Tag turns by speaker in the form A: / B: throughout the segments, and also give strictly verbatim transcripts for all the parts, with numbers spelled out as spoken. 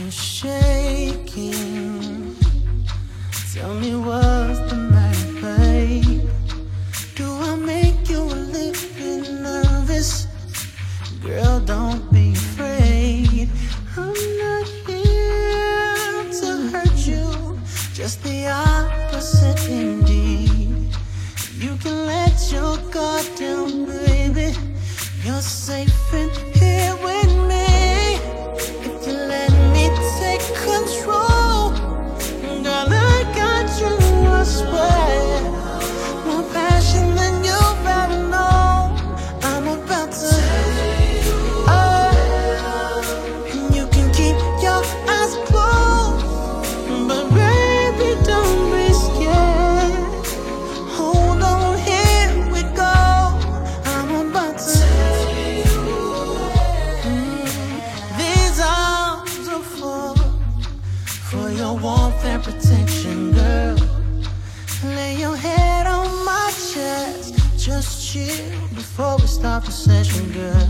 A: shaking. Tell me what's the matter, babe? Do I make you a little nervous? Girl, don't be afraid. I'm not here to hurt you, just the opposite indeed. You can let your guard down, baby. You're safe in here with me. If you let me take control, girl, I got you, I swear. More passion than you've ever known. I'm about to take you oh, and you can keep your eyes closed, but baby, don't be scared. Hold on, here we go. I'm about to take you mm. These arms are full for your warmth and protection, girl. Lay your head on my chest, just chill before we start the session, girl.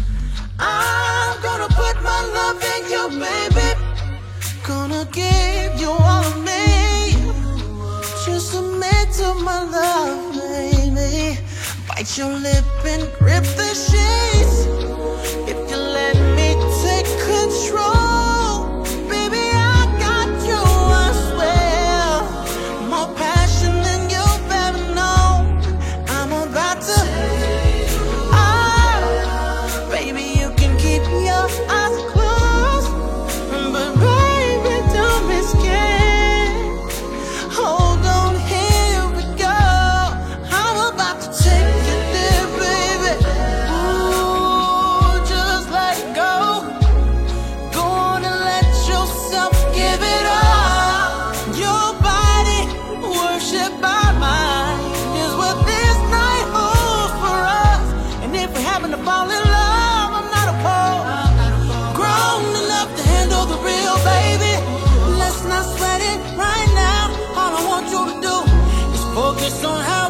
A: I'm gonna put my love in you, baby. Gonna give you all of me. Just submit to my love, baby. Bite your lip and grip the sheets. If you let me take control, baby, I got you, I swear. More passion than you've ever known. I'm about to oh, baby, you can keep your eyes closed, but baby, don't be scared. Hold on, here we go. I'm about to take you there, baby. Ooh, just let go. Go on and let yourself give it up. Your body, worship our mind, is what this night holds for us. And if we happen to fall in love, I'm not opposed. Grown enough to handle the real, baby. Let's not sweat it right now. All I want you to do is focus on how